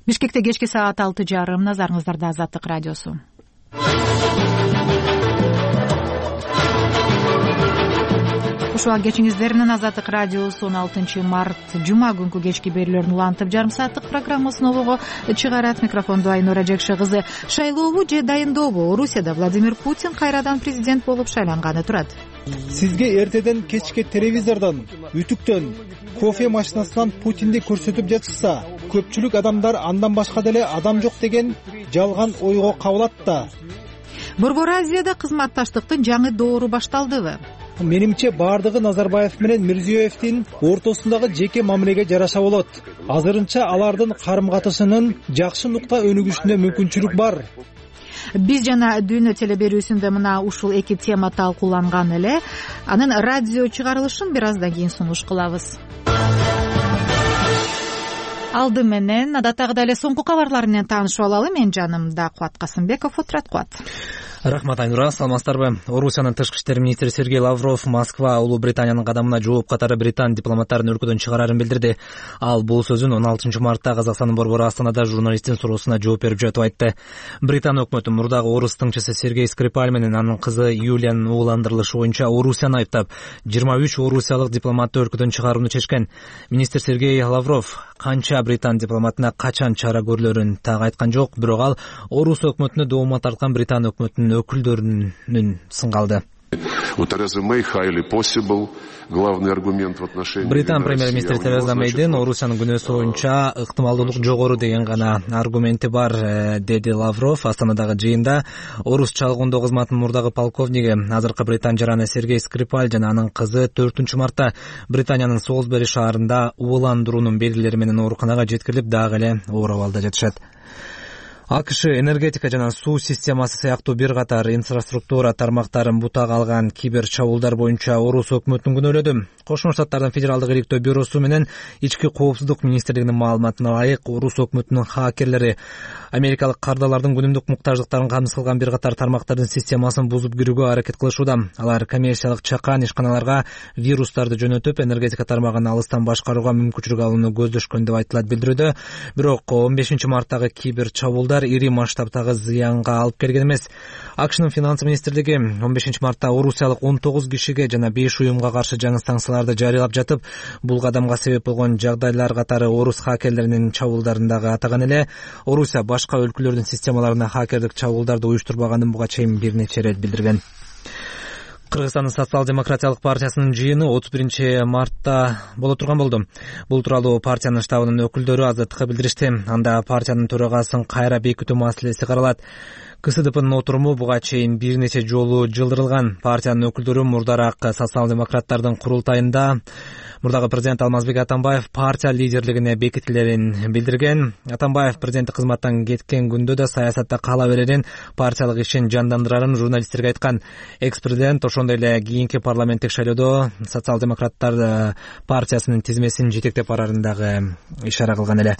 Бишкекте кечки саат 6:30. Назарыңыздарда Азаттык радиосу. Ушуга кечиңиздер менен Азаттык радиосу 16 март жума күнкү кечки берүүлөрүн улантып, жарым сааттык программасын обого чыгарат. Микрофонду Айнура Жекше кызы. Шайлообу же дайындообу? Орусияда Владимир Путин кайрадан президент болуп шайланганы турат. Сизге эртеден кечке телевизордон, үтүктөн, кофе машинасынан Путинди көрсөтүп жатышса, көпчүлүк адамдар андан башка деле адам жок деген жалган ойго кабылат да. Борбор Азияда кызматташтыктын жаңы доору башталдыбы? Менимче бардыгы Назарбаев менен Мирзиёевдин ортосундагы жеке мамилеге жараша болот. Азырынча алардын карым-катышынын жакшы нукта өнүгүшүнө мүмкүнчүлүк бар. Биз жана Дүйнө телеберүүсүндө мына ушул эки тема талкууланган эле. Анын радио чыгарылышын бир аздан кийин сунуш кылабыз. Алды менен адаттагыдай эле соңку кабарлар менен таанышып алалы. Мен жанымда Кубат Касымбеков отурат. Кубат. Рахмат, Айнура. Саламатсыздарбы? Орусиянын тышкы иштер министри Сергей Лавров Москва Улуу Британиянын кадамына жооп катары британ дипломаттарын өлкөдөн чыгарарын билдирди. Ал бул сөзүн 16 мартта Казакстандын борбору Астанада журналисттин суроосуна жооп берип жатып айтты. Британ өкмөтү мурдагы орус тыңчысы Сергей Скрипаль менен анын кызы Юлиянын ууландырылышы боюнча Орусияны айыптап, 23 орусиялык дипломатты өлкөдөн чыгарууну чечкен. Министр Сергей Лавров канча британ дипломатына качан чара көрүлөрүн так айткан жок, бирок ал орус өкмөтүнө доомат тарткан британ өкмөтүнүн өкүлдөрүнүн сынга алды. Британ премьер-министри Тереза Мэйдин Орусиянын күнөөсү боюнча ыктымалдуулук жогору деген гана аргументи бар, деди Лавров Астанадагы жыйында. Орус чалгындоо кызматынын мурдагы полковниги, азыркы британ жараны Сергей Скрипаль жана анын кызы 4 мартта Британиянын Солсбери шаарында ууландыруунун белгилери менен ооруканага жеткирилип, дагы эле оор абалда жатышат. АКШ энергетика жана суу системасы сыяктуу бир катар инфраструктура тармактарын бутак алган кибер чабуулдар боюнча Орус өкмөтүн күнөөлөдү. Кошмо Штаттардын Федералдык иликтөө бюросу менен Ички коопсуздук министрлигинин маалыматына ылайык, Орус өкмөтүнүн хакерлери америкалык кардалардын күнүмдүк муктаждыктарын камсыз кылган бир катар тармактардын системасын бузуп кирүүгө аракет кылышууда. Алар коммерциялык чакан ишканаларга вирустарды жөнөтүп, энергетика тармагын алыстан башкарууга мүмкүнчүлүк алууну көздөшкөн деп айтылат билдирүүдө. Бирок 15 марттагы кибер чабуулдар ири масштабтагы зыянга алып келген эмес. АКШнын финанс министрлиги 15 мартта орусиялык 19 кишиге жана 5 уюмга каршы жаңы санкцияларды жарыялап жатып, бул кадамга себеп болгон жагдайлар катары орус хакерлеринин чабуулдарындагы атаган эле. Орусия башка өлкөлөрдүн системаларына хакердик чабуулдарды уюштурбаганын буга чейин бир нече ирет билдирген. Кыргызстандын социал-демократиялык партиясынын жыйыны 31 мартта боло турган болду. Бул тууралуу партиянын штабынын өкүлдөрү Азаттыкка билдиришти. Анда партиянын төрагасын кайра бекитүү маселеси каралат. КСДПнын отуруму буга чейин бир нече жолу жылдырылган. Партиянын өкүлдөрү мурдараак социал-демократтардын курултайында мурдагы президент Алмазбек Атамбаев партия лидерлигине бекитилерин билдирген. Атамбаев президенттик кызматтан кеткен күндө да саясатта кала берерин, партиялык ишин жандандырарын журналисттерге айткан. Экс-президент ошондой эле кийинки парламенттик шайлоодо социал-демократтар партиясынын тизмесин жетектеп барарын дагы ишара кылган эле.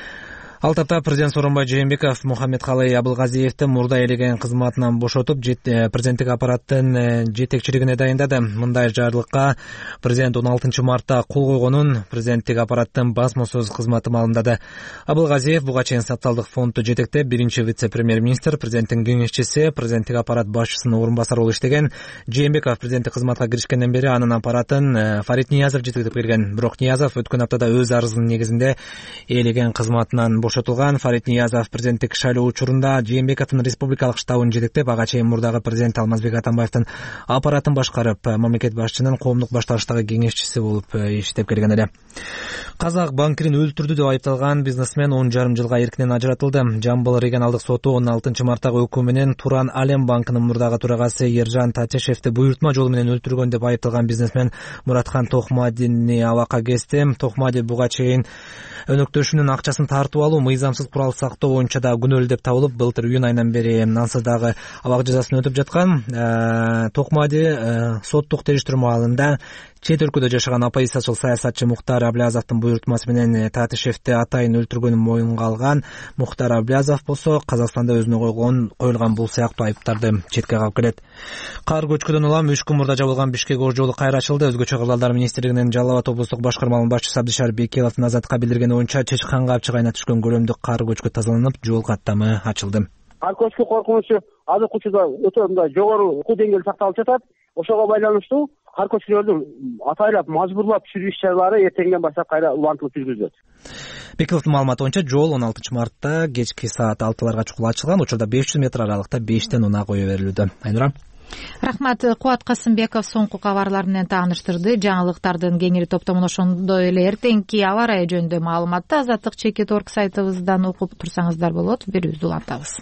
Ал тапта президент Сооронбай Жээнбеков Мухаммедкалый Абылгазиевди мурда элеген кызматынан бошотуп, президенттик аппараттын жетекчилигине дайындады. Мындай жарлыкка президент 16 мартта кол койгонун президенттик аппараттын басма сөз кызматы маалымдады. Абылгазиев буга чейин социалдык фондду жетектеп, биринчи вице-премьер-министр, президенттин кеңешчиси, президенттик аппарат башчысынын орун басары болуп иштеген. Жээнбеков президенттик кызматка киришкенден бери анын аппаратын Фарид Ниязов жетектеп келген. Бирок Ниязов өткөн аптада өз арызынын негизинде элеген кызматынан бошотулган. Фарид Ниязов президенттик шайлоо учурунда Жээнбековдун республикалык штабын жетектеп, ага чейин мурдагы президент Алмазбек Атамбаевдин аппаратын башкарып, мамлекет башчынын коомдук башталыштагы кеңешчиси болуп иштеп келген эле. Казак банкирин өлтүрдү деп айыпталган бизнесмен 10,5 жылга эркинен ажыратылды. Жамбыл регионалдык соту 16 мартагы өкүмү менен Туран Алем банкынын мурдагы төрагасы Ержан Татешевди буйртма жол менен өлтүргөн деп айыпталган бизнесмен Муратхан Тохмадини абакка кести. Тохмади буга чейин өнөктөшүнүн акчасын тартып алуу, мыйзамсыз курал сактоо боюнча да күнөөлүү деп табылып, былтыр июнь айынан бери ансыз дагы абак жазасын өтүп жаткан. Тохмади соттук териштирүү маалында чет өлкөдө жашаган оппозициячыл саясатчы Мухтар Аблязовдун буйртмасы менен Татишевди атайын өлтүргөнүн моюнга алган. Мухтар Аблязов болсо Казакстанда өзүнө коюлган бул сыяктуу айыптарды четке кагып келет. Кар көчкүдөн улам 3 күн мурда жабылган Бишкек оор жолу кайра ачылды. Өзгөчө кырдаалдар министрлигинин Жалал Абад облустук башкармалыгынын башчысы Абдишар Бекеловдун Азаттыкка билдиргени боюнча Чечканга апчык айына түшкөн көлөмдүү кар көчкү тазаланып, жол каттамы ачылды. Кар көчкү коркунучу азыркы учурда өтө мындай жогору окуу деңгээли сакталып жатат. Ошого байланыштуу кар көчкүлөрдү атайлап мажбурлап түшүрүү иш-чаралары эртеңден баштап кайра улантылып жүргүзүлөт. Бекиловдун маалыматы боюнча жол 16-мартта кечки саат 6-ларга чукул ачылган. Учурда 500 метр аралыкта 5тен унаа кое берилүүдө. Айнура. Рахмат. Кубат Касымбеков соңку кабарлар менен тааныштырды. Жаңылыктардын кеңири топтомун ошондой эле эртеңки аба ырайы жөнүндө маалыматты Азаттык Чекит.org сайтыбыздан окуп турсаңыздар болот. Берүүбүздү улантабыз.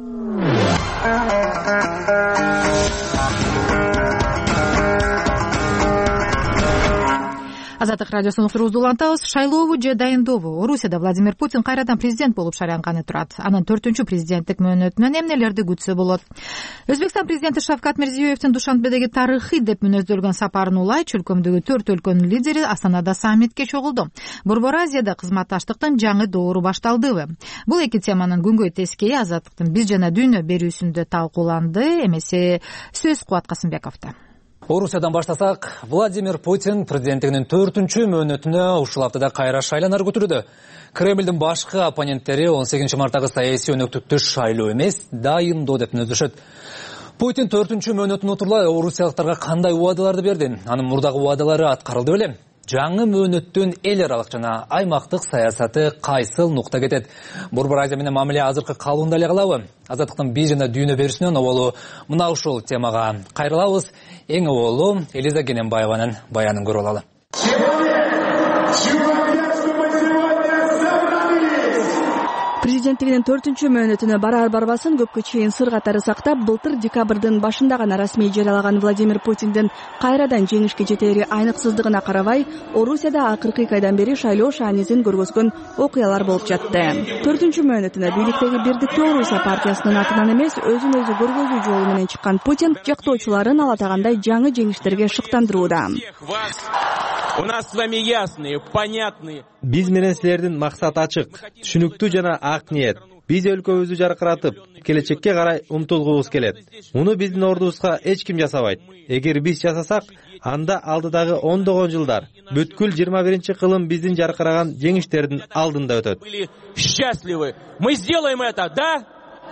Азаттык радиосунун уктуруубузду улантабыз. Шайлообу же дайындообу? Орусияда Владимир Путин кайрадан президент болуп шайланганы турат. Анын 4-чү президенттик мөөнөтүнөн эмнелерди күтсө болот? Өзбекстан президенти Шавкат Мирзиёевдин Душанбедеги тарыхый деп мүнөздөлгөн сапарын улай чөлкөмдөгү 4 өлкөнүн лидери Астанада саммитке чогулду. Борбор Азияда кызматташтыктын жаңы доору башталдыбы? Бул эки теманын күнгөй тескейи Азаттыктын биз жана дүйнө берүүсүндө талкууланды. Эмесе сөз Кубат Касымбековдо. Орусиядан баштасак, Владимир Путин президенттигинин 4-чү мөөнөтүнө ушул аптада кайра шайланар күтүлүүдө. Кремлдин башкы оппоненттери 18 марттагы саясий өнөктүктү шайлоо эмес, дайындоо деп мүнөздөшөт. Путин 4-чү мөөнөтүн утурлай орусиялыктарга кандай убадаларды берди? Анын мурдагы убадалары аткарылды беле? Жаңы мөөнөттүн эл аралык жана аймактык саясаты кайсыл нукта кетет? Борбор Азия менен мамиле азыркы калыбында эле калабы? Азаттыктын биз жана дүйнө берүүсүнөн оболу мына ушул темага кайрылабыз. Эң оболу Элиза Кененбаеванын баянын көрүп алалы. Президенттигинин 4-чү мөөнөтүнө барар-барбасын көпкө чейин сыр катары сактап, былтыр декабрдын башында гана расмий жарыялаган Владимир Путиндин кайрадан жеңишке жетери айныксыздыгына карабай, Орусияда акыркы 2 айдан бери шайлоо шаанизин көргөзгөн окуялар болуп жатты. 4-чү мөөнөтүнө бийликтеги Бирдиктүү Орусия партиясынын атынан эмес, өзүн өзү көргөзүү жолу менен чыккан Путин жактоочуларын ала тагандай жаңы жеңиштерге шыктандырууда. У нас с вами ясные, понятные. Биз менен силердин максат ачык, түшүнүктүү жана ак ниет. Биз өлкөбүздү жаркыратып, келечекке карай умтулгубуз келет. Муну биздин ордубузга эч ким жасабайт. Эгер биз жасасак, анда алдыдагы ондогон жылдар бүткүл 21-кылым биздин жаркыраган жеңиштердин алдында өтөт. Были счастливы. Мы сделаем это, да?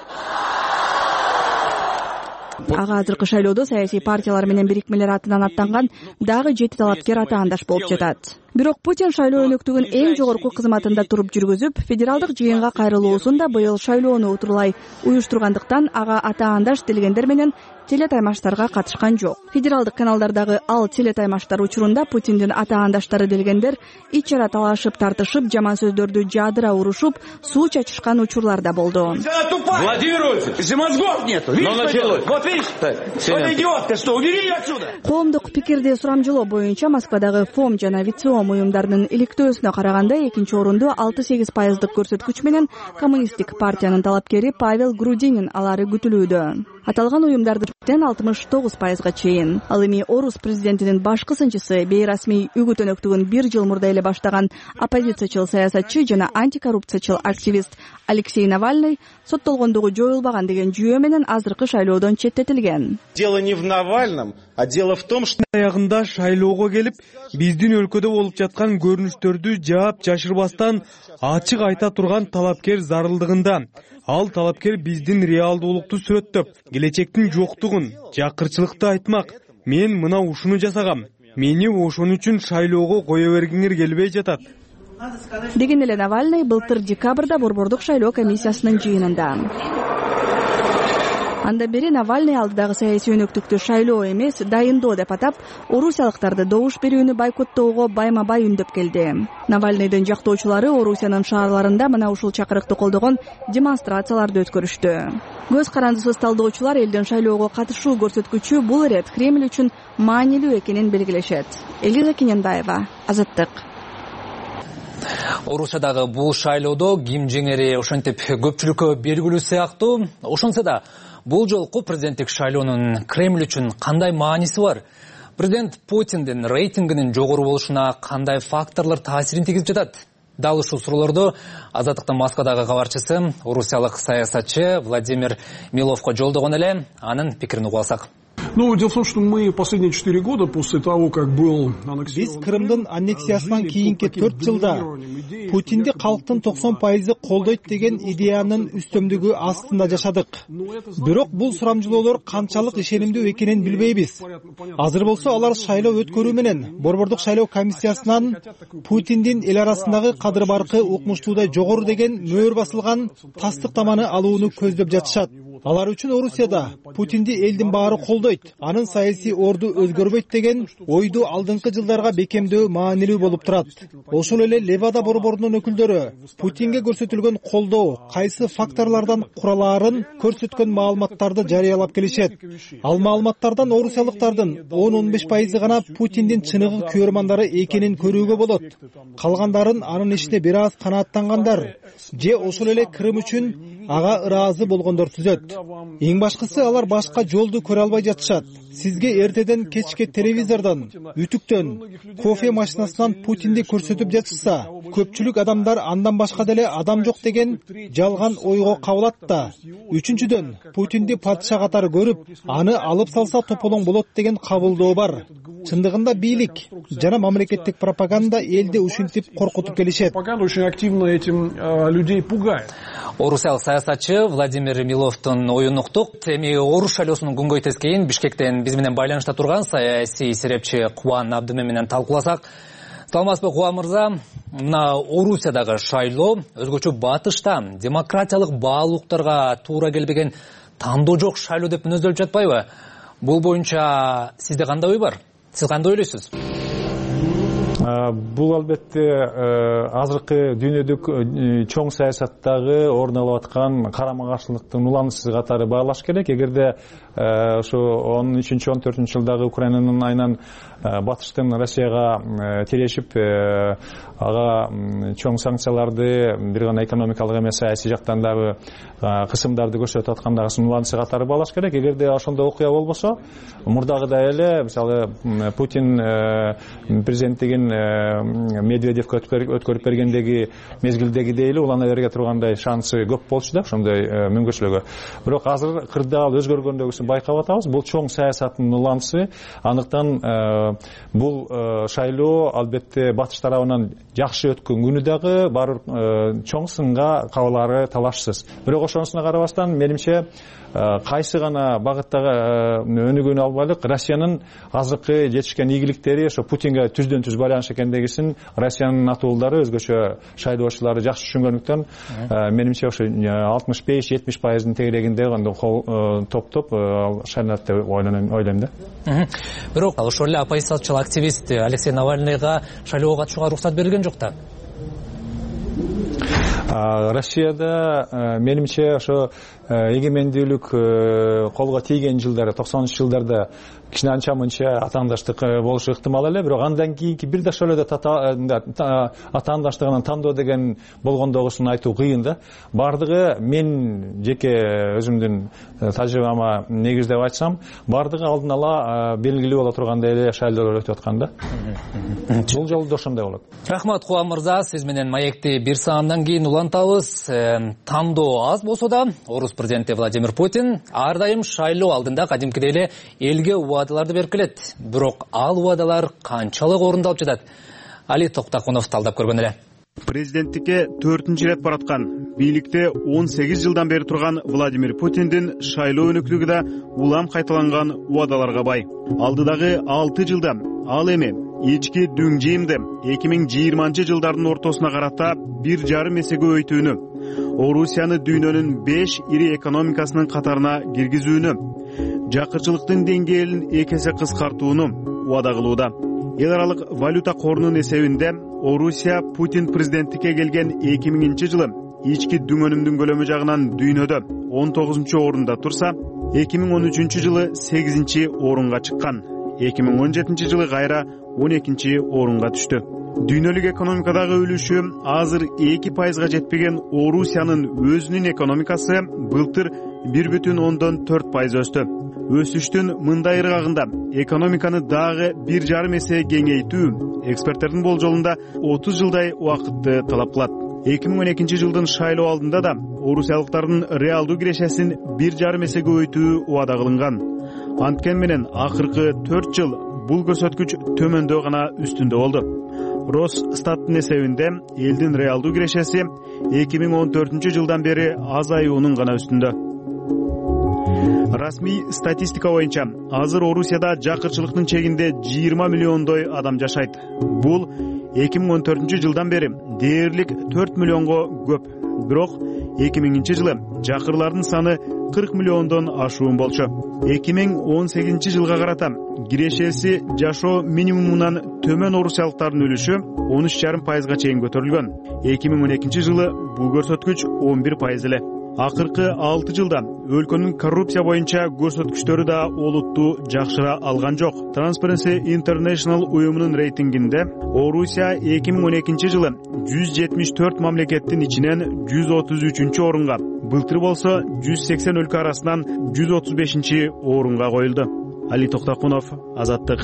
Ага азыркы шайлоодо саясий партиялар менен бирикмелер атынан аттанган дагы 7 талапкер атаандаш болуп жатат. Бирок Путин шайлоо өнөктүгүн эң жогорку кызматында туруп жүргүзүп, федералдык жыйынга кайрылуусун да быйыл шайлоону утурлай уюштургандыктан ага атаандаш делгендер менен телетаймаштарга катышкан жок. Федералдык каналдардагы ал телетаймаштар учурунда Путиндин атаандаштары делгендер ич-ара талашып, тартышып, жаман сөздөрдү жаадыра урушуп, суу чачышкан учурлар да болду. Владимир Владимирович, мозгов нету. Вот видишь? Вот идиотка, что, убери ее отсюда. Коомдук пикирди сурамжылоо боюнча Москвадагы ФОМ жана ВИЦИОМ уюмдарынын иликтөөсүнө караганда 2-орунду 6-8% көрсөткүч менен Коммунисттик партиянын талапкери Павел Грудинин алары күтүлүүдө. Аталган уюмдардын 69%га чейин. Ал эми Орус президентинин баш кысынчысы бейрасмий үгүт өнөктүгүн 1 жыл мурда эле баштаган оппозициячыл саясатчы жана антикоррупциячыл активист Алексей Навальный соттолгондугу жоюлбаган деген жүйө менен азыркы шайлоодон четтетилген. Дело не в Навальном, а дело в том, что аягында шайлоого келип, биздин өлкөдө болуп жаткан көрүнүштөрдү жаап жашырбастан ачык айта турган талапкер зарылдыгында. Ал талапкер биздин реалдуулукту сүрөттөп, келечектин жоктугун, жакырчылыкты айтмак. Мен мына ушуну жасагам. Мени ошон үчүн шайлоого кое бергиңер келбей жатат. Деген эле Навальный былтыр декабрда Борбордук шайлоо комиссиясынын жыйынында. Анда бери Навальный алдыдагы саясий өнөктүктү шайлоо эмес, дайындоо деп атап, орусиялыктарды добуш берүүнү бойкоттоого байма-бай үндөп келди. Навальныйдын жактоочулары Орусиянын шаарларында мына ушул чакырыкты колдогон демонстрацияларды өткөрүштү. Көз карандысыз талдоочулар элдин шайлоого катышуу көрсөткүчү бул ирет Кремль үчүн маанилүү экенин белгилешет. Элиза Кененбаева, Азаттык. Орусиядагы бул шайлоодо ким жеңери ошентип көпчүлүккө белгилүү сыяктуу. Ошонсо да бул жолку президенттик шайлоонун Кремль үчүн кандай мааниси бар? Президент Путиндин рейтингинин жогору болушуна кандай факторлор таасирин тийгизип жатат? Дал ушул суроолорду Азаттыктын Москвадагы кабарчысы, орусиялык саясатчы Владимир Миловго жолдогон эле, анын пикирин угуп алсак. Но дело в том, что мы последние 4 года после того, как был аннексирован Биз Крымдын аннексиясынан кийинки 4 жылда Путинди калктын 90% колдойт деген идеянын үстөмдүгү астында жашадык. Бирок бул сурамжылоолор канчалык ишенимдүү экенин билбейбиз. Азыр болсо алар шайлоо өткөрүү менен Борбордук шайлоо комиссиясынан Путиндин эл арасындагы кадыр баркы укмуштуудай жогору деген мөөр басылган тастыктаманы алууну көздөп жатышат. Алар үчүн Орусияда Путинди элдин баары колдойт, анын саясий орду өзгөрбөйт деген ойду алдыңкы жылдарга бекемдөө маанилүү болуп турат. Ошол эле Левада борборунун өкүлдөрү Путинге көрсөтүлгөн колдоо кайсы факторлордон куралаарын көрсөткөн маалыматтарды жарыялап келишет. Ал маалыматтардан орусиялыктардын 10-15% гана Путиндин чыныгы күөрмандары экенин көрүүгө болот. Калгандарын анын ишине бир аз канааттангандар же ошол эле Крым үчүн ага ыраазы болгондор түзөт. Эң башкысы алар башка жолду көрө албай жатышат. Сизге эртеден кечке телевизордон, үтүктөн, кофе машинасынан Путинди көрсөтүп жатышса, көпчүлүк адамдар андан башка деле адам жок деген жалган ойго кабылат да. Үчүнчүдөн, Путинди падыша катары көрүп, аны алып салса тополоң болот деген кабылдоо бар. Чындыгында бийлик жана мамлекеттик пропаганда элди ушинтип коркутуп келишет. Очень активно этим людей пугает. Орусиялык саясатчы Владимир Миловдун оюн уктук. Эми Оруш шайлоосунун күнгөй тескейин Бишкектен биз менен байланышта турган саясий серепчи Кубан Абдыман менен талкууласак. Саламатсызбы Кубан мырза? Мына Орусиядагы шайлоо өзгөчө батышта демократиялык баалуулуктарга туура келбеген тандоо жок шайлоо деп мүнөздөлүп жатпайбы? Бул боюнча сизде кандай ой бар? Сиз кандай ойлойсуз? Бул албетте азыркы дүйнөдүк чоң саясаттагы орун алып аткан карама каршылыктын уланысы катары баалаш керек. Эгерде ошо 13-14 жылдагы Украинанын айынан батыштын Россияга тирешип ага чоң санкцияларды бир гана экономикалык эмес саясий жактан дагы кысымдарды көрсөтүп аткандагы уланысы катары баалаш керек. Эгерде ошондой окуя болбосо, мурдагыдай эле мисалы Путин президенттигин Медведевке өткөрүп бергендеги мезгилдегидей эле улана бере тургандай шансы көп болчу да ошондой мүмкүнчүлүгү. Бирок азыр кырдаал өзгөргөндөгүсүн байкап атабыз. Бул чоң саясаттын уланысы. Андыктан бул шайлоо албетте батыш тарабынан жакшы өткөн күнү дагы баары чоң сынга кабылары талашсыз. Бирок ошонусуна карабастан менимче кайсы гана багыттагы өнүгүүнү албайлык Россиянын азыркы жетишкен ийгиликтери ошо Путинге түздөн түз байланыш экендигин Россиянын атуулдары өзгөчө шайлоочулары жакшы түшүнгөндүктөн менимче ошо 65-70%-дын тегерегинде топтоп шайланат деп ойлойм да. Бирок ошол эле оппозициячыл активист Алексей Навальныйга шайлоого катышууга уруксат берилген жок да. Россияда менимче ошо эгемендүүлүк колго тийген жылдары 90-жылдарда кичине анча мынча атаандаштык болушу ыктымал эле. Бирок андан кийинки бир да ошол эле атаандаштыгынан тандоо деген болгондогусун айтуу кыйын да. Бардыгы мен жеке өзүмдүн тажрыйбама негиздеп айтсам, бардыгы алдын ала белгилүү боло тургандай эле шайлоолор өтүп аткан да. Бул жолу да ошондой болот. Рахмат Кубан мырза, сиз менен маекти бир саамдан кийин улантабыз. Тандоо аз болсо да Орус президенти Владимир Путин ар дайым шайлоо алдында кадимкидей эле элге убадаларды берип келет. Бирок ал убадалар канчалык орундалып жатат? Али Токтакунов талдап көргөн эле. Президенттикке 4-нчи рет бараткан, бийликте 18 жылдан бери турган Владимир Путиндин шайлоо өнүктүгү да улам кайталанган убадаларга бай. Алдыдагы 6 жылда ал эми ички дүң жыйымды 2020 жылдардын ортосуна карата 1,5 эсеге өйтүүнү, Орусияны дүйнөнүн 5 ири экономикасынын катарына киргизүүнү, жакырчылыктын деңгээлин 2 эсе кыскартууну убада кылууда. Эл аралык валюта корунун эсебинде Орусия Путин президенттикке келген 2000 жылы ички дүң өнүмдүн көлөмү жагынан дүйнөдө 19-орунда турса, 2013 жылы 8-орунга чыккан. 2017 жылы кайра 12-орунга түштү. Дүйнөлүк экономикадагы үлүшү азыр 2%га жетпеген Орусиянын өзүнүн экономикасы былтыр 1,4% өстү. Өсүштүн мындай ыргагында экономиканы дагы 1,5 эсе кеңейтүү эксперттердин болжолунда 30 жылдай убакытты талап кылат. 2012 жылдын шайлоо алдында да орусиялыктардын реалдуу кирешесин 1,5 эсеге өйтүү убада кылынган. Анткен менен акыркы 4 жыл бул көрсөткүч төмөндөө гана үстүндө болду. Росстаттын эсебинде элдин реалдуу кирешеси 2014 жылдан бери азаюунун гана үстүндө. Расмий статистика боюнча азыр Орусияда жакырчылыктын чегинде 20 миллиондой адам жашайт. Бул 2014 жылдан бери дээрлик 4 миллионго көп. Бирок 2000 жылы жакырлардын саны 40 миллиондон ашуун болчу. 2018 жылга карата кирешеси жашоо минимумунан төмөн орусиялыктардын үлүшү 13,5%га чейин көтөрүлгөн. 2012 жылы бул көрсөткүч 11% эле. Акыркы 6 жылда өлкөнүн коррупция боюнча көрсөткүчтөрү да олуттуу жакшыра алган жок. Transparency International уюмунун рейтингинде Орусия 2012 жылы 174 мамлекеттин ичинен 133-орунга, былтыр болсо 180 өлкө арасынан 135-орунга коюлду. Али Токтокунов, Азаттык.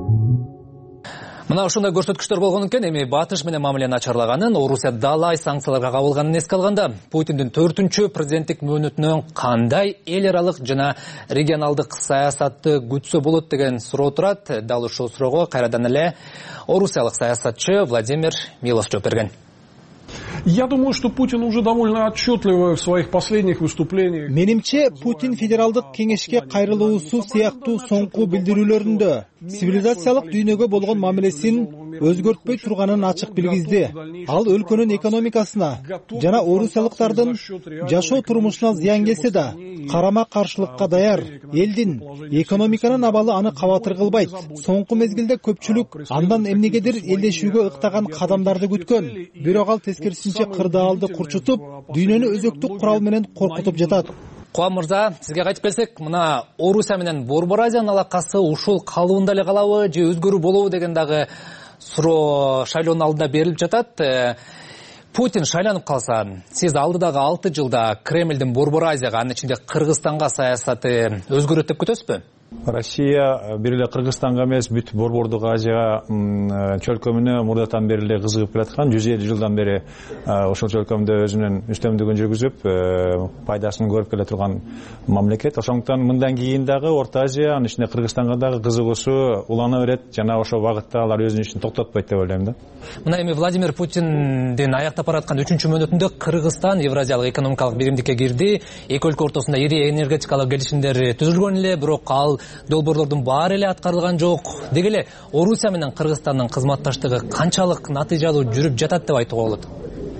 Мына ушундай көрсөткүчтөр болгон экен, эми батыш менен мамиле начарлаганын, Орусия далай санкцияларга кабылганын эске алганда, Путиндин 4-чү президенттик мөөнөтүнөн кандай эл аралык жана регионалдык саясатты күтсө болот деген суроо турат. Дал ушул суроого кайрадан эле орусиялык саясатчы Владимир Милов жооп берген. Я думаю, что Путин уже довольно отчетливо в своих последних выступлениях. Менимче, Путин федералдык кеңешке кайрылуусу сыяктуу соңку билдирүүлөрүндө цивилизациялык дүйнөгө болгон мамилесин өзгөртпөй турганын ачык билгизди. Ал өлкөнүн экономикасына жана орусиялыктардын жашоо турмушуна зыян келсе да, карама каршылыкка даяр. Элдин экономиканын абалы аны кабатыр кылбайт. Соңку мезгилде көпчүлүк андан эмнегедир элдешүүгө ыктаган кадамдарды күткөн. Бирок ал тескерисинче кырдаалды курчутуп, дүйнөнү өзөктүк курал менен коркутуп жатат. Куан мырза, сизге кайтып келсек, мына Орусия менен Борбор Азиянын алакасы ушул калыбында эле калабы же өзгөрүү болобу деген дагы суроо шайлоонун алдында берилип жатат. Путин шайланып калса, сиз алдыдагы 6 жылда Кремлдин Борбор Азияга, анын ичинде Кыргызстанга саясаты өзгөрөт деп күтөсүзбү? Россия бир эле Кыргызстанга эмес, бүт Борбордук Азияга чөлкөмүнө мурдатан бери эле кызыгып келаткан, 107 жылдан бери ошол чөлкөмдө өзүнүн үстөмдүгүн жүргүзүп, пайдасын көрүп келе турган мамлекет. Ошондуктан мындан кийин дагы Орто Азия, анын ичинде Кыргызстанга дагы кызыгуусу улана берет жана ошол багытта алар өзүнүн ишин токтотпойт деп ойлойм да. Мына эми Владимир Путиндин аяктап бараткан 3-чү мөөнөтүндө Кыргызстан Евразиялык экономикалык биримдикке кирди. Эки өлкө ортосунда ири энергетикалык келишимдер түзүлгөн эле, бирок ал долбоорлордун баары эле аткарылган жок. Деги эле Орусия менен Кыргызстандын кызматташтыгы канчалык натыйжалуу жүрүп жатат деп айтууга болот?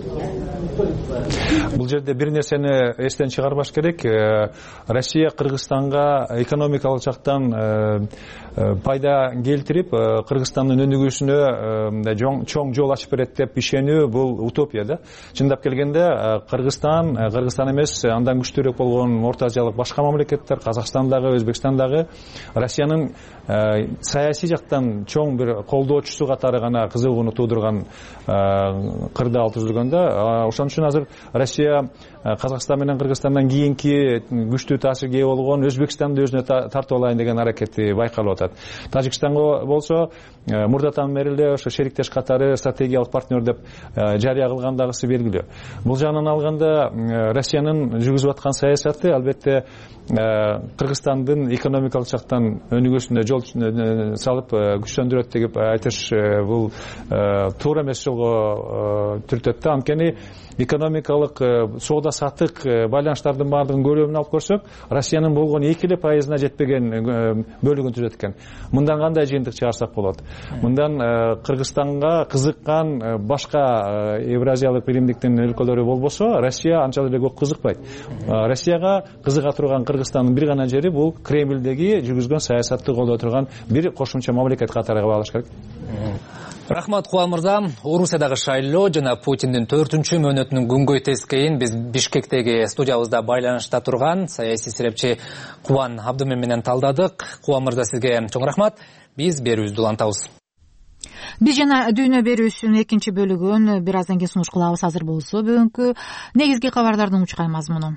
Бул жерде бир нерсени эстен чыгарбаш керек. Россия Кыргызстанга экономикалык жактан пайда келтирип, Кыргызстандын өнүгүүсүнө чоң жол ачып берет деп ишенүү бул утопия да. Чындап келгенде Кыргызстан эмес, андан күчтүүрөөк болгон Орто Азиялык башка мамлекеттер, Казакстандагы, Өзбекстандагы Россиянын саясий жактан чоң бир колдоочусу катары гана кызыгууну туудурган кырдаал түзүлгөн да. Ошон үчүн азыр Россия Казакстан менен Кыргызстандан кийинки күчтүү таасирге ээ болгон Өзбекстанды өзүнө тартып алайын деген аракети байкалып атат. Тажикстанга болсо мурдатан бери эле ошо шериктеш катары стратегиялык партнер деп жарыя кылгандагысы белгилүү. Бул жагынан алганда Россиянын жүргүзүп аткан саясаты албетте Кыргызстандын экономикалык жактан өнүгүүсүнө жол салып күчтөндүрөт деп айтыш бул туура эмес жолго түртөт да. Анткени экономикалык соода саттык байланыштардын баардыгын көлөмүн алып көрсөк, Россиянын болгон 2% жетпеген бөлүгүн түзөт экен. Мындан кандай жыйынтык чыгарсак болот? Мындан Кыргызстанга кызыккан башка Евразиялык биримдиктин өлкөлөрү болбосо, Россия анчалык эле көп кызыкпайт. Россияга кызыга турган Кыргызстандын бир гана жери бул Кремлдеги жүргүзгөн саясатты колдой турган бир кошумча мамлекет катары кабылыш керек. Рахмат Куан мырза. Орусиядагы шайлоо жана Путиндин 4-чү мөөнөтүнүн күнгөй тескейин биз Бишкектеги студиябызда байланышта турган саясий серепчи Кубан Абдымен менен талдадык. Кубан мырза, сизге чоң рахмат. Биз берүүбүздү улантабыз. Биз жана дүйнө берүүсүнүн 2-чи бөлүгүн бир аздан кийин сунуш кылабыз. Азыр болсо бүгүнкү негизги кабардардын учкай мазмуну.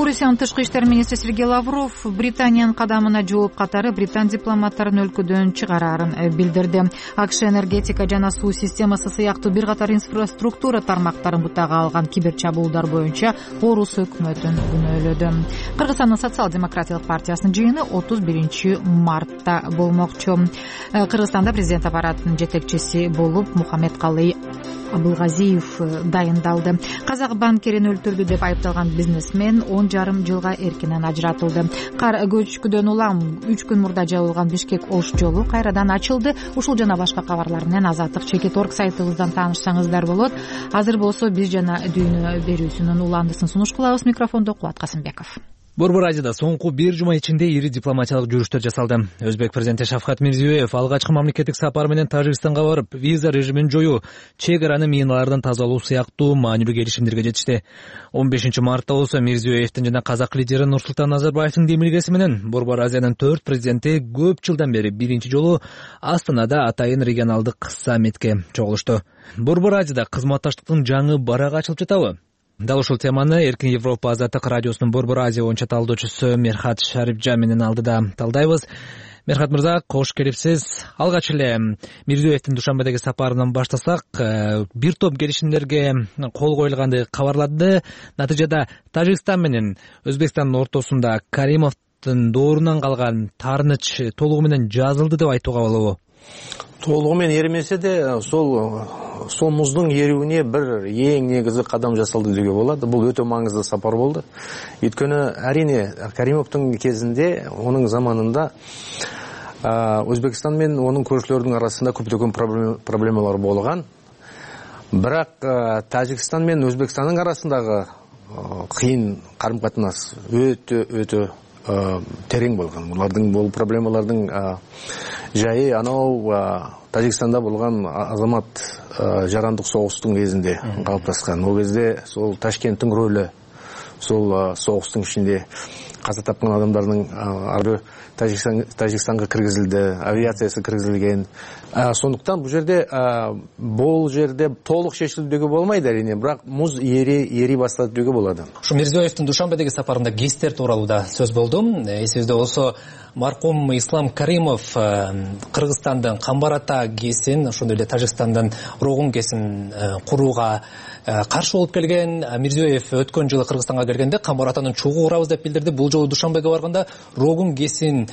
Орусиянын тышкы иштер министри Сергей Лавров Британиянын кадамына жооп катары британ дипломаттарын өлкөдөн чыгарарын билдирди. АКШ энергетика жана суу системасы сыяктуу бир катар инфраструктура тармактарын бутага алган киберчабуулдар боюнча орус өкмөтүн күнөөлөдү. Кыргызстандын социал-демократиялык партиясынын жыйыны 31-мартта болмокчу. Кыргызстанда президент аппаратынын жетекчиси болуп Мухаммедкалый Абылгазиев дайындалды. Казак банкерин өлтүрдү деп айыпталган бизнесмен 10,5 жылга эркинен ажыратылды. Кар көчкүдөн улам 3 күн мурда жабылган Бишкек Ош жолу кайрадан ачылды. Ушул жана башка кабарлар менен Азаттык Чекит.орг сайтыбыздан таанышсаңыздар болот. Азыр болсо биз жана дүйнө берүүсүнүн уландысын сунуш кылабыз. Микрофондо Кубат Касымбеков. Борбор Азияда соңку бир жума ичинде ири дипломатиялык жүрүштөр жасалды. Өзбек президенти Шавкат Мирзиёев алгачкы мамлекеттик сапар менен Тажикстанга барып, виза режимин жоюу, чек араны миналардан тазалоо сыяктуу маанилүү келишимдерге жетишти. 15-мартта болсо Мирзиёевдин жана казак лидери Нурсултан Назарбаевдин демилгеси менен Борбор Азиянын 4 президенти көп жылдан бери биринчи жолу Астанада атайын регионалдык саммитке чогулушту. Борбор Азияда кызматташтыктын жаңы барагы ачылып жатабы? Дал ушул теманы Эркин Европа Азаттык радиосунун Борбор Азия боюнча талдоочусу Мерхат Шарипжан менен алдыда талдайбыз. Мерхат мырза, кош келипсиз. Алгач эле Мирзиёевдин Душанбедеги сапарынан баштасак, бир топ келишимдерге кол коюлганды кабарлады. Натыйжада Тажикстан менен Өзбекстандын ортосунда Каримовдун доорунан калган таарыныч толугу менен жазылды деп айтууга болобу? Толугу менен эримесе де сол муздун эриүүнө бир эң негизги кадам жасалды деуге болот. Бул өтө маңыздуу сапар болду. Өйткөнү арине Каримовдун кезинде, онун заманында Өзбекстан менен онун көршүлөрдүн арасында көптөгөн проблемалар болгон. Бирок Тажикстан менен Өзбекстандын арасындагы кыйын карым-катнаш өтө терең болгон. Булардын бул проблемалардын жайы анау Тажикстанда болгон азамат жарандык согуштун кезинде калыптаскан. Ол кезде сол Ташкенттин рөлү сол согуштун ичинде каза тапкан адамдардын ары Тажикстанга киргизилди, авиациясы киргизилген. Сондуктан бул жерде толук чечилүүгө болмойт арине, бирок муз эри баштады деуге болот. Ушу Мирзиёевдин Душанбедеги сапарында гесттер тууралуу да сөз болду. Эсибизде болсо маркум Ислам Каримов Кыргызстандын Камбар Ата ГЭСин, ошондой эле Тажикстандын Рогун ГЭСин курууга каршы болуп келген. Мирзиёев өткөн жылы Кыргызстанга келгенде Камбар Атаны чогуу курабыз деп билдирди. Бул жолу Душанбеге барганда Рогун ГЭСинин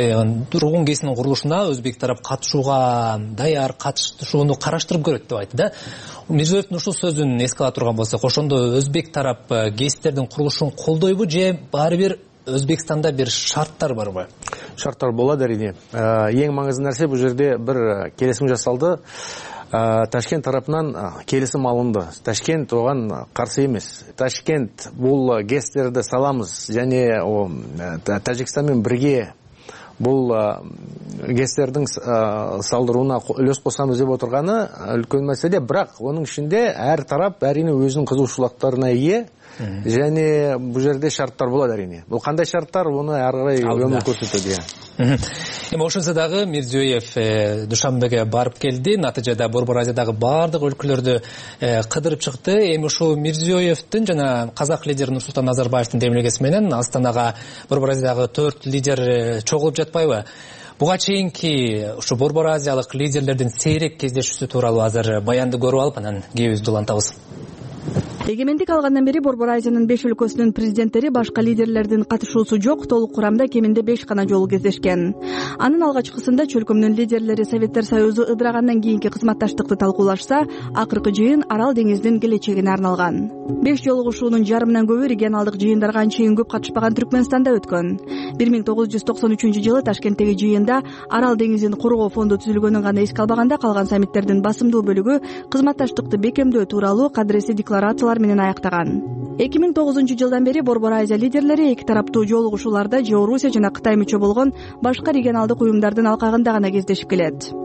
курулушуна өзбек тарап катышууга даяр, катышууну караштырып көрөт деп айтты да. Мирзиёевдин ушул сөзүн эске ала турган болсок, ошондо өзбек тарап ГЭСтердин курулушун колдойбу же баары бир Өзбекстанда бир шарттар барбы? Шарттар болот арине. Эң маңыздуу нерсе бул жерде бир келисим жасалды. Ташкент тарапынан келисим алынды. Ташкент оган каршы эмес. Ташкент бул ГЭСтерди саламыз және Тажикстан менен бирге бул ГЭСтердин салдырууна үлөс косамыз деп отурганы үлкөн маселе. Бирок онун ичинде ар тарап арине өзүнүн кызыгуучулуктарына ээ. Және бул жерде шарттар болот арине. Бул кандай шарттар, муну ары карай өмүр көрсөтөт. Эми ошонсо дагы Мирзиёев Душанбеге барып келди. Натыйжада Борбор Азиядагы бардык өлкөлөрдү кыдырып чыкты. Эми ушул Мирзиёевдин жана казак лидери Нурсултан Назарбаевдин демилгеси менен Астанага Борбор Азиядагы 4 лидер чогулуп жатпайбы? Буга чейинки ушу Борбор Азиялык лидерлердин сейрек кездешүүсү тууралуу азыр баянды көрүп алып, анан кебиз улантабыз. Эгемендик алгандан бери Борбор Азиянын 5 өлкөсүнүн президенттери башка лидерлердин катышуусу жок толук курамда кеминде 5 гана жолу кездешкен. Анын алгачкысында чөлкөмдүн лидерлери Советтер Союзу ыдырагандан кийинки кызматташтыкты талкуулашса, акыркы жыйын Арал деңизинин келечегине арналган. 5 жолугушуунун жарымынан көбү регионалдык жыйындарга анчейин көп катышпаган Түркмөнстанда өткөн. 1993-жылы Ташкенттеги жыйында Арал деңизин коргоо фонду түзүлгөнүн гана эске албаганда, калган саммиттердин басымдуу бөлүгү кызматташтыкты бекемдөө тууралуу кадыресе декларациялар менен аяктаган. 2009-жылдан бери Борбор Азия лидерлери эки тараптуу жолугушууларда же Орусия жана Кытай мүчө болгон башка регионалдык уюмдардын алкагында гана кездешип келет.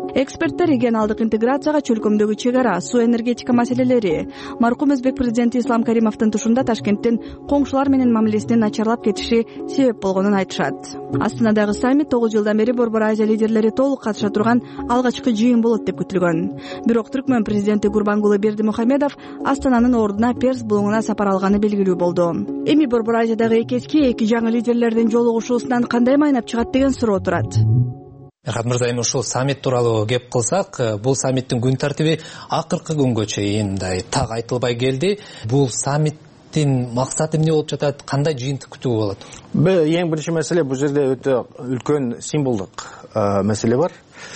Эксперттер регионалдык интеграцияга чөлкөмдөгү чек ара, суу энергетика маселелери, маркум Өзбек президенти Ислам Каримовдун тушунда Ташкенттин коңшулар менен мамилесинин начарлап кетиши себеп болгонун айтышат. Астанадагы саммит 9 жылдан бери Борбор Азия лидерлери толук катыша турган алгачкы жыйын болот деп күтүлгөн. Бирок Түркмөн президенти Гурбангулы Бердимухамедов Астананын ордуна Перс булуңуна сапар алганы белгилүү болду. Эми Борбор Азиядагы кечки эки жаңы лидерлердин жолугушуусунан кандай майнап чыгат деген суроо турат. Мерхат мырза, эми ушул саммит тууралуу кеп кылсак, бул саммиттин күн тартиби акыркы күнгө чейин так айтылбай келди. Бул саммиттин максаты эмне болуп жатат, кандай жыйынтык күтүүгө болот? Эң биринчи маселе, бул жерде өтө үлкөн символдук маселе бар.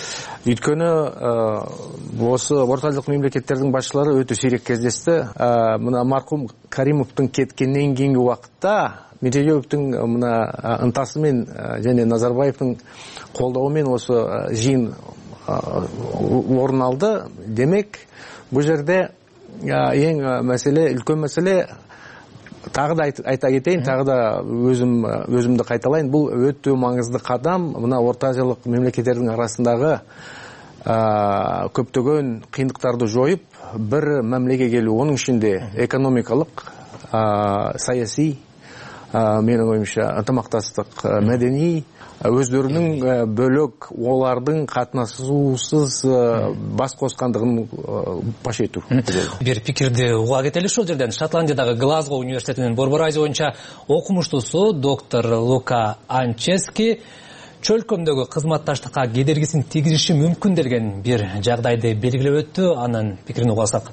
Өйткөнү осы Орто Азиялык мемлекеттердин башчылары өтө сейрек кездешти. Мына маркум Каримовдун кеткенден кийинки убакытта Медведевдин мына ынтасы менен жана Назарбаевдин колдоо менен осы жыйын орун алды. Демек, бул жерде эң маселе, үлкөн маселе, тагы да айта кетейин, тагы да өзүмдү кайталайын, бул өтө маңызды кадам. Мына Орто Азиялык мемлекеттердин арасындагы көптөгөн кыйындыктарды жоюп, бир мамилеге келүү, онун ичинде экономикалык, саясий, менин оюмча ынтымактастык, мәдәни, өздөрүнүн бөлөк олардын катнашуусуз бас коскандыгын паш этүү. Бир пикирди уга кетели ушул жерден. Шотландиядагы Глазго университетинин Борбор Азия боюнча окумуштуусу доктор Лука Анчески чөлкөмдөгү кызматташтыкка кедергисин тийгизиши мүмкүн деген бир жагдайды белгилеп өттү. Анын пикирин угуп алсак.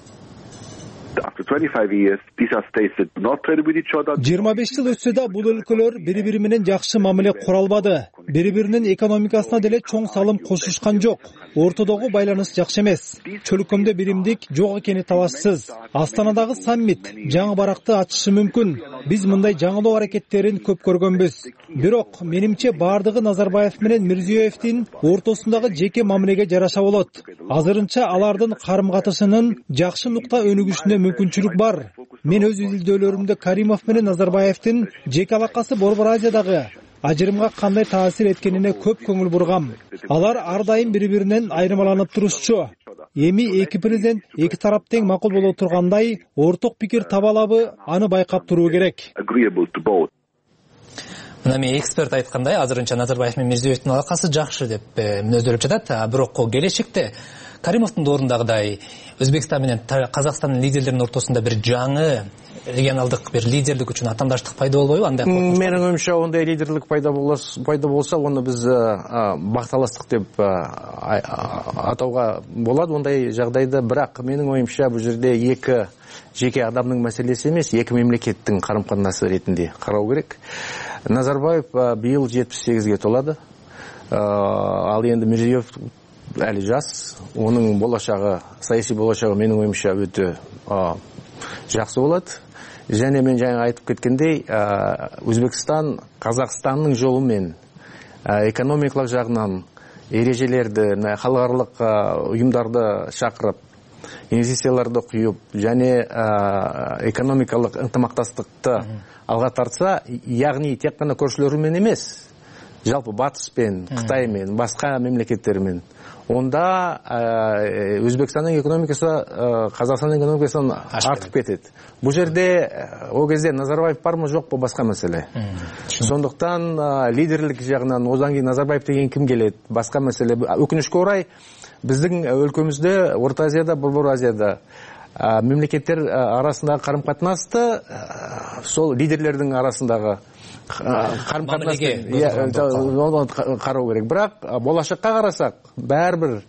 25 жыл өтсө да бул өлкөлөр бири-бири менен жакшы мамиле кура албады. Бири-биринин экономикасына деле чоң салым кошушкан жок. Ортодогу байланыш жакшы эмес. Чөлкөмдө биримдик жок экени талашсыз. Астанадагы саммит жаңы баракты ачышы мүмкүн. Биз мындай жаңылоо аракеттерин көп көргөнбүз. Бирок менимче бардыгы Назарбаев менен Мирзиёевдин ортосундагы жеке мамилеге жараша болот. Азырынча алардын карым-катышынын жакшы нукта өнүгүшүнө мүмкүнчүлүк бар. Мен өз изилдөөлөрүмдө Каримов менен Назарбаевдин жеке алакасы Борбор Азиядагы ажырымга кандай таасир эткенине көп көңүл бургам. Алар ар дайым бири-биринен айырмаланып турушчу. Эми эки президент эки тарап тең макул боло тургандай орток пикир таба алабы, аны байкап туруу керек. Мына мен эксперт айткандай, азырынча Назарбаев менен Мирзиёевдин алакасы жакшы деп мүнөздөлүп жатат. Бирок келечекте Каримовдун ордундагыдай Өзбекстан менен Казакстандын лидерлеринин ортосунда бир жаңы регионалдык бир лидерлик үчүн атамдаштык пайда болбойбу? Андай менин оюмча ондай лидерлик пайда болсо, аны биз бакталастык деп атауга болот ондай жагдайда. Бирок менин оюмча бул жерде эки жеке адамдын маселеси эмес, эки мемлекеттин карым-катнасы ретинде кароо керек. Назарбаев быйыл 78-ге толады. Ал енді Мирзиёев әлі жас. Оның болашағы, саяси болашағы менің ойымша өте жақсы болады. Және мен жаңа айтып кеткендей, Өзбекстан Қазақстанның жолымен экономикалық жағынан ережелерді, халықаралық ұйымдарды шақырып, инвестицияларды құйып, және экономикалық ынтымақтастықты алға тартса, яғни тек қана көршілерімен емес, жалпы Батыспен, Қытаймен, басқа мемлекеттермен, онда Өзбекстанның экономикасы Қазақстанның экономикасынан артып кетеді. Бұл жерде о кезде Назарбаев бар ма жоқ па басқа мәселе. Сондықтан лидерлік жағынан одан кейін Назарбаев деген кім келеді, басқа мәселе. Өкінішке орай біздің өлкөмізде, Орта Азияда, Борбор Азияда мемлекеттер арасындағы қарым-қатынасты сол лидерлердің арасындағы қарым-қатынасты қарау керек. Бірақ болашаққа қарасақ, бәрібір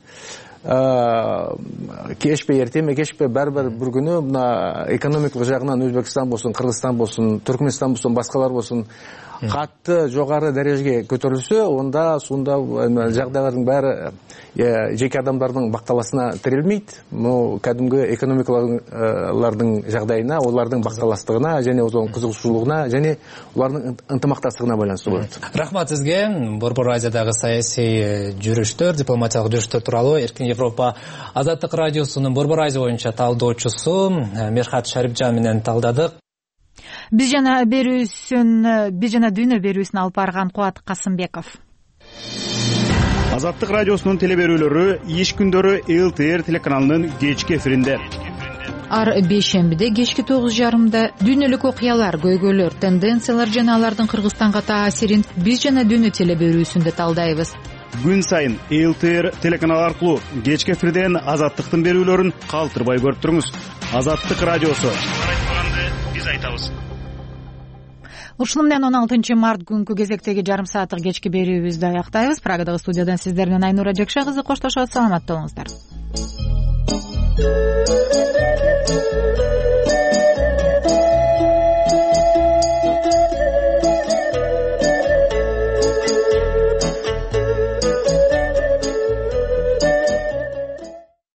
кешпе, ертеме кешпе, бәрібір бір күні экономикалық жағынан Өзбекстан болсын, Қырғызстан болсын, Түркменстан болсын, басқалар болсын, қатты жоғары дәрежеге көтерілсе, онда сонда жағдайлардың бәрі жеке адамдардың бақталасына тірелмейді. Кәдімгі экономикалардың жағдайына, олардың бақталастығына, және оның қызығушылығына, және олардың ынтымақтастығына байланысты болады. Рахмат сізге. Борбор Азиядағы саяси жүріштер, дипломатиялық жүріштер туралы Эркин Европа Азаттык радиосунун Борбор Азия боюнча талдоочусу Мерхат Шарипжан менен талдадык. Биз жана дүйнө берүүсүн алып барган Кубат Касымбеков. Азаттык радиосунун теле берүүлөрү иш күндөрү ЛТР телеканалынын кечки эфиринде. Ар бейшембиде кечки 9:30 дүйнөлүк окуялар, көйгөйлөр, тенденциялар жана алардын Кыргызстанга таасирин биз жана дүйнө теле берүүсүндө талдайбыз. Күн сайын ЛТР телеканалы аркылуу кечки эфирден Азаттыктын берүүлөрүн калтырбай көрүп туруңуз. Азаттык радиосу. Биз айтабыз. Ушуну менен 16 март күнкү кезектеги жарым сааттык кечки берүүбүздү аяктайбыз. Прагадагы студиядан сиздер менен Айнура Жекше кызы коштошот. Саламатта болуңуздар.